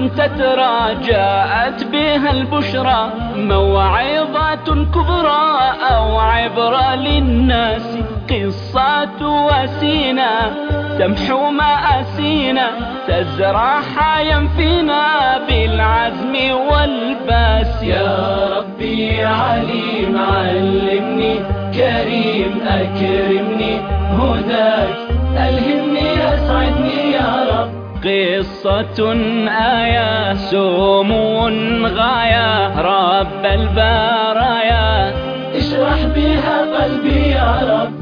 تترى جاءت بها البشرى، موعظة كبرى أو عبرة للناس، قصة وسينا تمحو مآسينا، تزرع حيا فينا بالعزم والباس. يا ربي عليم علمني، كريم أكرمني، هداك ألهمني أسعدني يا رب. قصة آية سمو غاية، رب البرايا اشرح بها قلبي يا رب.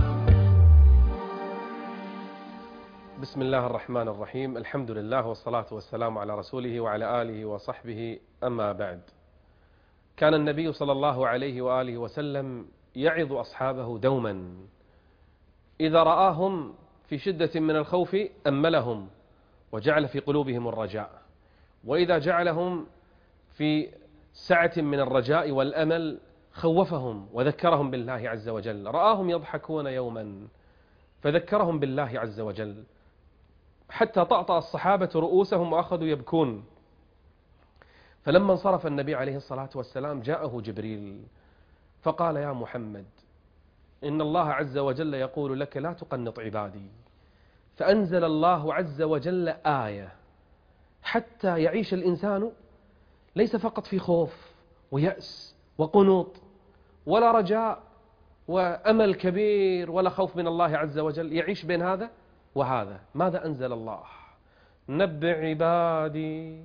بسم الله الرحمن الرحيم، الحمد لله والصلاة والسلام على رسوله وعلى آله وصحبه، أما بعد. كان النبي صلى الله عليه وآله وسلم يعظ أصحابه دوما، إذا رآهم في شدة من الخوف أملهم وجعل في قلوبهم الرجاء، وإذا جعلهم في سعة من الرجاء والأمل خوفهم وذكرهم بالله عز وجل. رآهم يضحكون يوما فذكرهم بالله عز وجل، حتى طأطأ الصحابة رؤوسهم وأخذوا يبكون. فلما انصرف النبي عليه الصلاة والسلام جاءه جبريل فقال: يا محمد، إن الله عز وجل يقول لك لا تقنط عبادي. فأنزل الله عز وجل آية حتى يعيش الإنسان ليس فقط في خوف ويأس وقنوط، ولا رجاء وأمل كبير ولا خوف من الله عز وجل، يعيش بين هذا وهذا. ماذا أنزل الله؟ نبئ عبادي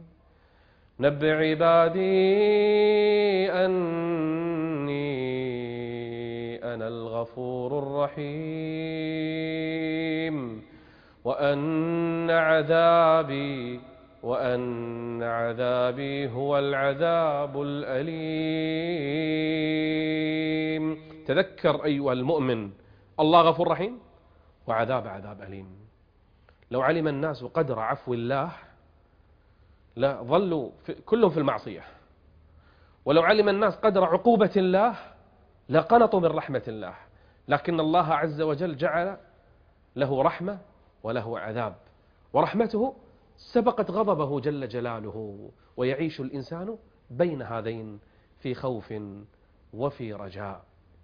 أني أنا الغفور الرحيم، وأن عذابي هو العذاب الأليم. تذكر أيها المؤمن، الله غفور رحيم وعذاب أليم. لو علم الناس قدر عفو الله لا ظلوا كلهم في المعصية، ولو علم الناس قدر عقوبة الله لقنطوا من رحمة الله. لكن الله عز وجل جعل له رحمة وله عذاب، ورحمته سبقت غضبه جل جلاله، ويعيش الإنسان بين هذين في خوف وفي رجاء.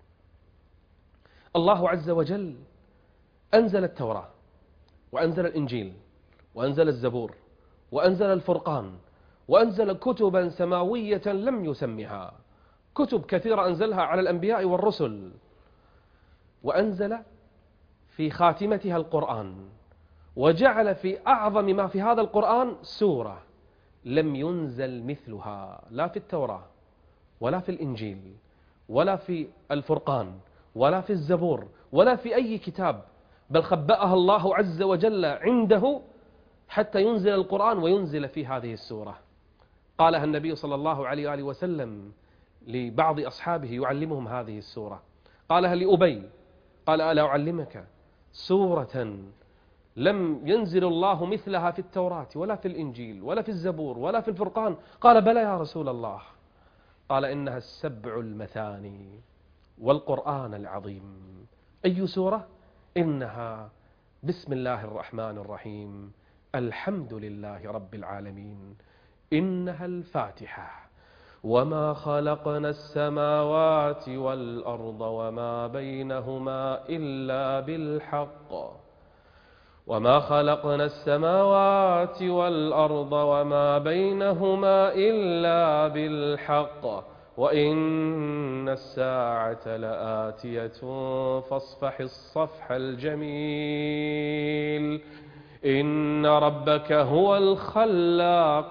الله عز وجل أنزل التوراة وأنزل الإنجيل وأنزل الزبور وأنزل الفرقان، وأنزل كتبا سماوية لم يسمها، كتب كثيرة أنزلها على الأنبياء والرسل، وأنزل في خاتمتها القرآن، وجعل في أعظم ما في هذا القرآن سورة لم ينزل مثلها، لا في التوراة ولا في الإنجيل ولا في الفرقان ولا في الزبور ولا في أي كتاب، بل خبأها الله عز وجل عنده حتى ينزل القرآن وينزل في هذه السورة. قالها النبي صلى الله عليه وآله وسلم لبعض أصحابه يعلمهم هذه السورة، قالها لأبي، قال: ألا أعلمك سورة لم ينزل الله مثلها في التوراة ولا في الإنجيل ولا في الزبور ولا في الفرقان؟ قال: بلى يا رسول الله. قال: إنها السبع المثاني والقرآن العظيم. أي سورة؟ إنها بسم الله الرحمن الرحيم، الحمد لله رب العالمين، إنها الفاتحة. وما خلقنا السماوات والأرض وما بينهما إلا بالحق، وما خلقنا السماوات والأرض وما بينهما إلا بالحق، وإن الساعة لآتية فاصفح الصفح الجميل، إن ربك هو الخلاق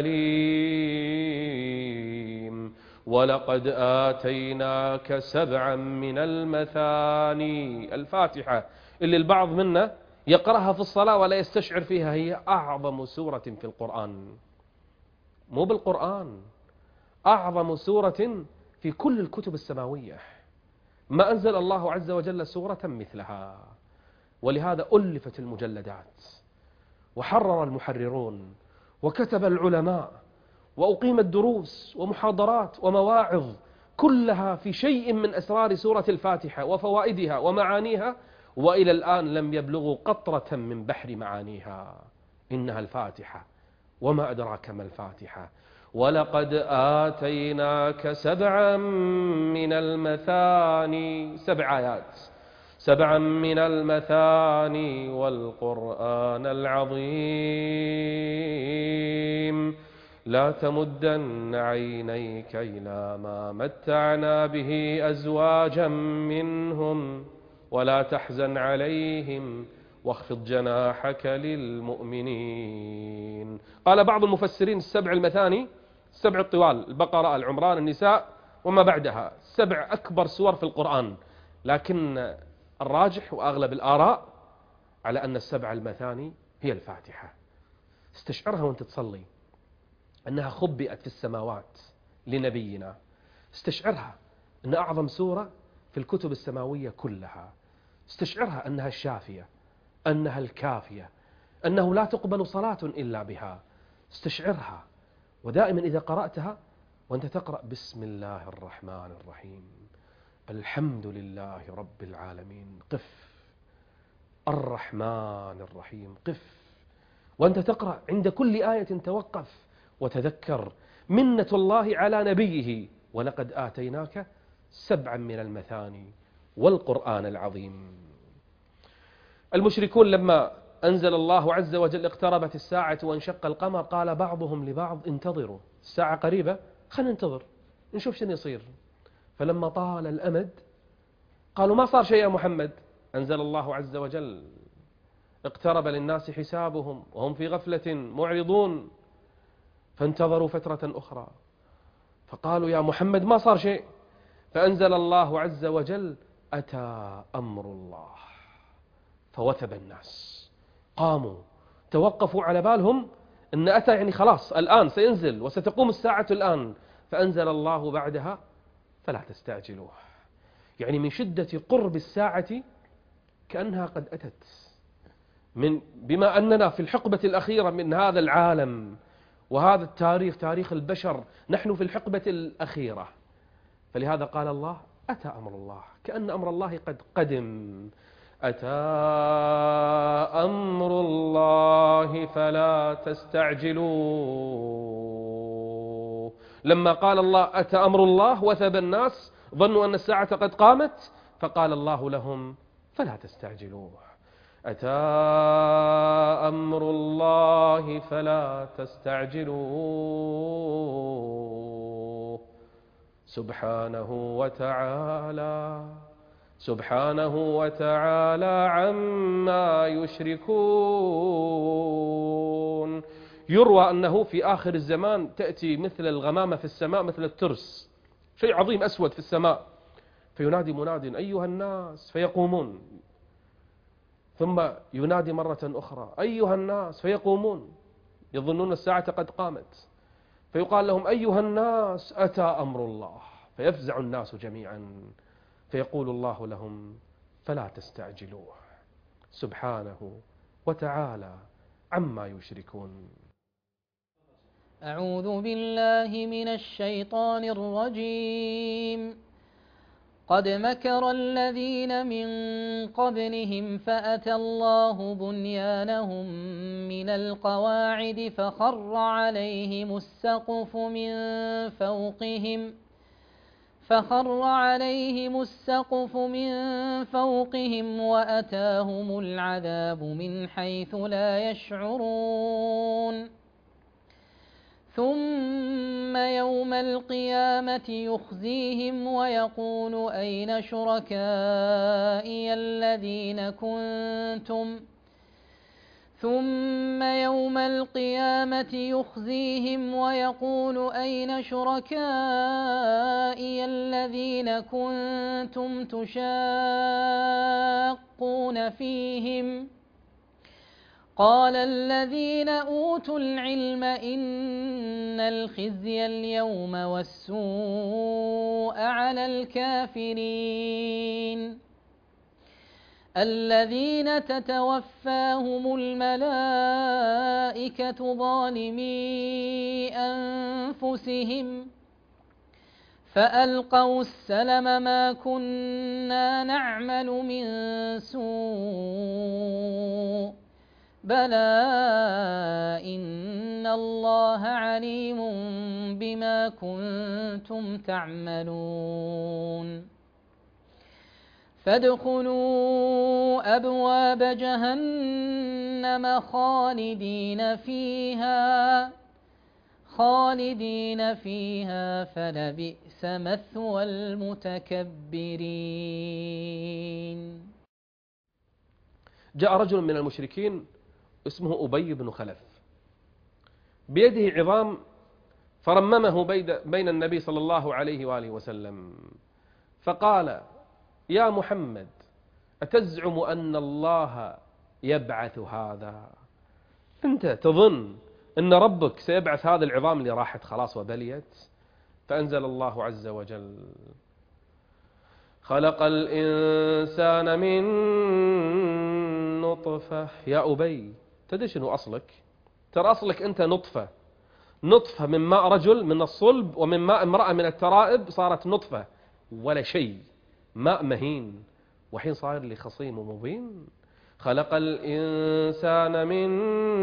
العليم، ولقد آتيناك سبعا من المثاني. الفاتحة اللي البعض منا يقرأها في الصلاة ولا يستشعر فيها هي أعظم سورة في القرآن، مو بالقرآن، أعظم سورة في كل الكتب السماوية، ما أنزل الله عز وجل سورة مثلها. ولهذا ألفت المجلدات وحرر المحررون وكتب العلماء وأقيمت دروس ومحاضرات ومواعظ، كلها في شيء من أسرار سورة الفاتحة وفوائدها ومعانيها، وإلى الآن لم يبلغوا قطرة من بحر معانيها. إنها الفاتحة وما أدراك ما الفاتحة. ولقد آتيناك سبعا من المثاني، 7 آيات، 7 من المثاني والقرآن العظيم. لا تمدن عينيك إلى ما متعنا به أزواجا منهم ولا تحزن عليهم واخفض جناحك للمؤمنين. قال بعض المفسرين 7 المثاني 7 الطوال، البقرة، العمران، النساء وما بعدها، 7 أكبر سور في القرآن. لكن الراجح وأغلب الآراء على أن 7 المثاني هي الفاتحة. استشعرها وانت تصلي أنها خبئت في السماوات لنبينا. استشعرها أن أعظم سورة في الكتب السماوية كلها. استشعرها أنها الشافية، أنها الكافية، أنه لا تقبل صلاة إلا بها. استشعرها. ودائما إذا قرأتها وأنت تقرأ بسم الله الرحمن الرحيم الحمد لله رب العالمين، قف. الرحمن الرحيم، قف. وأنت تقرأ عند كل آية توقف وتذكر منة الله على نبيه. ولقد آتيناك 7 من المثاني والقرآن العظيم. المشركون لما أنزل الله عز وجل اقتربت الساعة وانشق القمر قال بعضهم لبعض انتظروا، الساعة قريبة، خلينا ننتظر نشوف شنو يصير. فلما طال الأمد قالوا ما صار شيء يا محمد. أنزل الله عز وجل اقترب للناس حسابهم وهم في غفلة معرضون. فانتظروا فترة أخرى فقالوا يا محمد ما صار شيء. فأنزل الله عز وجل أتى أمر الله فوثب الناس، قاموا توقفوا على بالهم أن أتى يعني خلاص الآن سينزل وستقوم الساعة الآن. فأنزل الله بعدها فلا تستعجلوه، يعني من شدة قرب الساعة كأنها قد أتت. بما أننا في الحقبة الأخيرة من هذا العالم وهذا التاريخ، تاريخ البشر، نحن في الحقبة الأخيرة، فلهذا قال الله أتى أمر الله، كأن أمر الله قد قدم. أتى أمر الله فلا تستعجلوه. لما قال الله أتى أمر الله وثب الناس ظنوا أن الساعة قد قامت، فقال الله لهم فلا تستعجلوه. أتى أمر الله فلا تستعجلوه. سبحانه وتعالى، سبحانه وتعالى عما يشركون. يروى أنه في آخر الزمان تأتي مثل الغمامة في السماء، مثل الترس، شيء عظيم أسود في السماء، فينادي مناد أيها الناس فيقومون، ثم ينادي مرة أخرى أيها الناس فيقومون يظنون الساعة قد قامت، فيقال لهم أيها الناس أتى أمر الله، فيفزع الناس جميعا، فيقول الله لهم فلا تستعجلوه. سبحانه وتعالى عما يشركون. أعوذ بالله من الشيطان الرجيم. قد مكر الذين من قبلهم فأتى الله بنيانهم من القواعد فخر عليهم السقف من فوقهم وأتاهم العذاب من حيث لا يشعرون. ثم يوم القيامة يخزيهم ويقول أين شركائي الذين كنتم تشاقون فيهم. قال الذين أوتوا العلم إن الخزي اليوم والسوء على الكافرين الذين تتوفاهم الملائكة ظالمي أنفسهم فألقوا السلم ما كنا نعمل من سوء بلى إن إن الله عليم بما كنتم تعملون فادخلوا أبواب جهنم خالدين فيها فلبئس مثوى المتكبرين. جاء رجل من المشركين اسمه أبي بن خلف بيده عظام فرممه بين النبي صلى الله عليه وآله وسلم فقال: يا محمد، أتزعم أن الله يبعث هذا؟ أنت تظن أن ربك سيبعث هذا العظام اللي راحت خلاص وبليت؟ فأنزل الله عز وجل: خلق الإنسان من نطفة. يا أبي، تدري شنو أصلك؟ ترى أصلك أنت نطفة من ماء رجل من الصلب ومن ماء امرأة من الترائب، صارت نطفة ولا شيء، ماء مهين، وحين صار لي خصيم مبين. خلق الإنسان من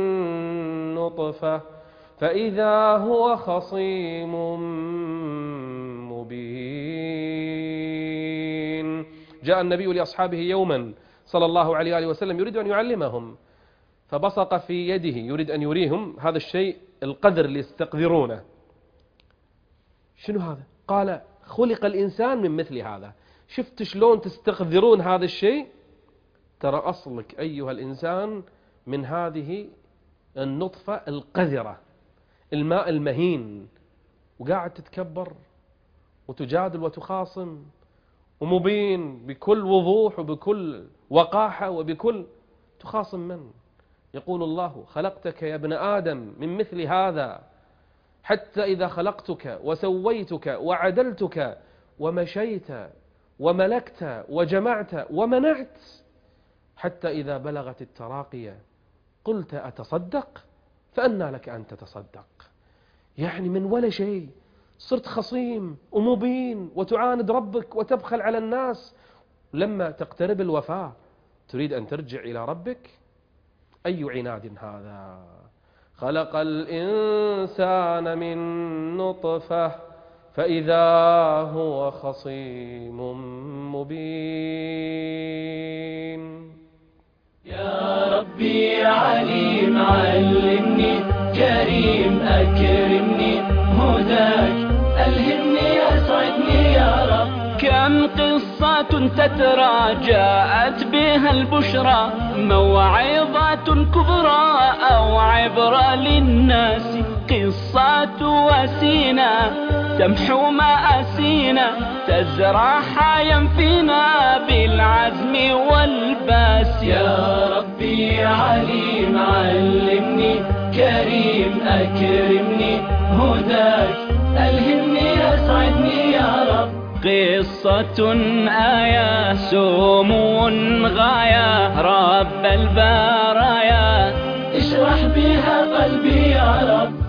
نطفة فإذا هو خصيم مبين. جاء النبي لأصحابه يوما صلى الله عليه وآله وسلم يريد أن يعلمهم، فبصق في يده يريد أن يريهم هذا الشيء القدر اللي يستقذرونه. شنو هذا؟ قال: خلق الإنسان من مثل هذا. شفت شلون تستقذرون هذا الشيء؟ ترى أصلك أيها الإنسان من هذه النطفة القذرة، الماء المهين، وقاعد تتكبر وتجادل وتخاصم ومبين بكل وضوح وبكل وقاحة وبكل تخاصم من؟ يقول الله: خلقتك يا ابن آدم من مثل هذا، حتى إذا خلقتك وسويتك وعدلتك ومشيت وملكت وجمعت ومنعت، حتى إذا بلغت التراقية قلت أتصدق، فأنى لك أن تتصدق. يعني من ولا شيء صرت خصيم ومبين وتعاند ربك وتبخل على الناس. لما تقترب الوفاة تريد أن ترجع إلى ربك؟ أي عناد هذا؟ خلق الإنسان من نطفة فإذا هو خصيم مبين. يا ربي يا عليم علمني، كريم أكرمني، هداك ألهمني أسعدني يا رب. كم قصة تترى جاءت بها البشرى، موعظة كبرى أو عبرة للناس، قصة وسينا تمحو مآسينا، تزرع حيا فينا بالعزم والباس. يا ربي يا عليم علمني، كريم أكرمني، هداك ألهمني أسعدني يا رب. قصة آية سمو غاية، رب البرايا اشرح بها قلبي يا رب.